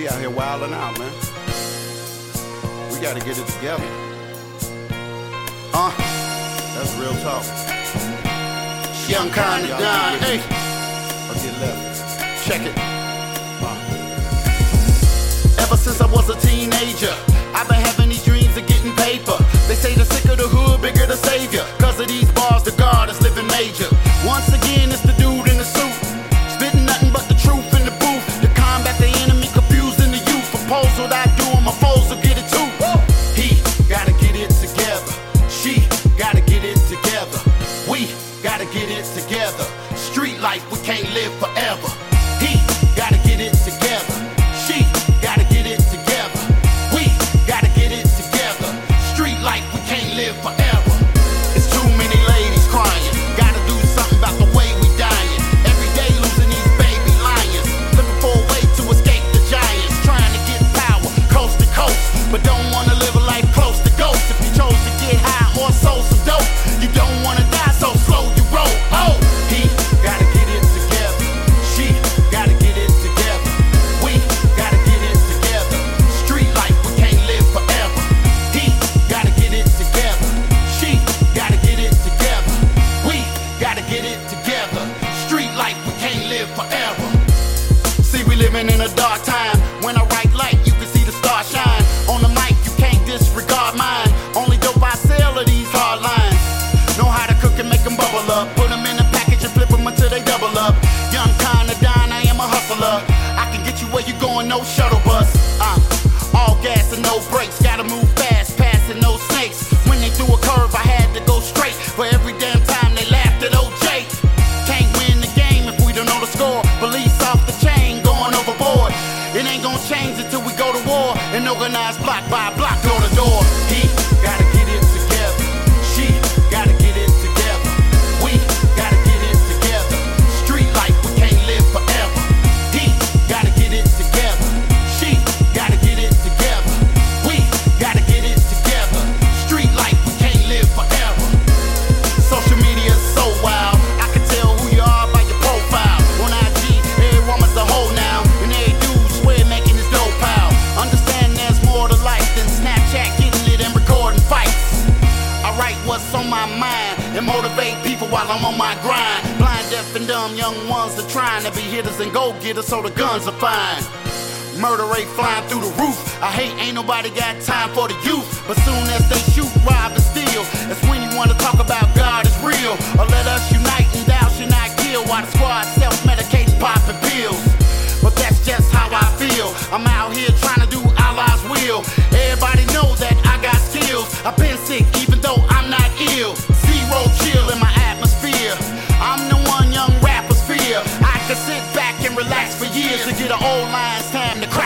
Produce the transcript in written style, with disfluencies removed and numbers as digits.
We out here wilding out, man. We gotta get it together. That's real talk. Young kind of done, hey. Or get left. Check it. Ever since I was a teenager, I've been having these dreams of getting paper. They say the sicker the hood, bigger the savior. Cause of these bars, the God is living major. Once again, it's the dude in the suit, spitting nothing but the truth in the booth. To combat the enemy, confusing the youth. Oppose what I do, and my foes will get it too. He gotta get it together. She gotta get it together. We gotta get it together. Street life, we can't live forever. He gotta get it together. She gotta get it together. We gotta get it together. Street life, we can't live forever. It's too many ladies crying. Gotta do something about the way we dying. Every day losing these baby lions. Looking for a way to escape the giants. Trying to get power coast to coast, but don't wanna live a life close to ghosts. If you chose to get high or sold some dope, you don't wanna die, so slow you roll. Oh, he gotta get it together. She gotta get it together. We gotta get it together. Street life, we can't live forever. He gotta get it together. She gotta get it together. We gotta get it together. Street life, we can't live forever. See, we living in a dark time. When I write light, you can see the star shine. On the mic, you can't disregard mine. Only dope I sell are these hard lines. Know how to cook and make them bubble up. Put them in a package and flip them until they double up. Young kinda dine, I am a hustler. I can get you where you going, no shuttle bus. All gas and no brakes. Gotta move fast, passing no snakes. When they threw a curve, I had to go straight. For every damn time they laughed at OJ. Can't win the game if we don't know the score. Police off the chain, going overboard. It ain't gonna change until we go to war. And organize block by block, door to door. He gotta get it together. She gotta get it together. We gotta get it together. Street life, we can't live forever. He gotta get it together. She gotta get it together. We gotta get it together. Street life, we can't live forever. Social media is so wild. I can tell who you are by your profile. On IG, every woman's a hoe now. And every dude swear making his dope pile. Understand there's more to life than Snapchat, getting lit and recording fights. I write what's on my mind and motivate people while I'm on my grind. Blind, deaf, and dumb young ones are trying to be hitters and go-getters, so the guns are fine. Murder rate flying through the roof. I hate ain't nobody got time for the youth. But soon as they shoot, rob, and steal, that's when you wanna talk about God is real. Or let us unite and thou shalt not kill, while the squad self-medicating, popping pills. But that's just how I feel. I'm out here trying to do Allah's will. Everybody knows that I got skills. I've been sick even though I'm not ill. Zero chill in my atmosphere. I'm the one young rappers fear. I can sit back and relax for years to get an old line's time to cry.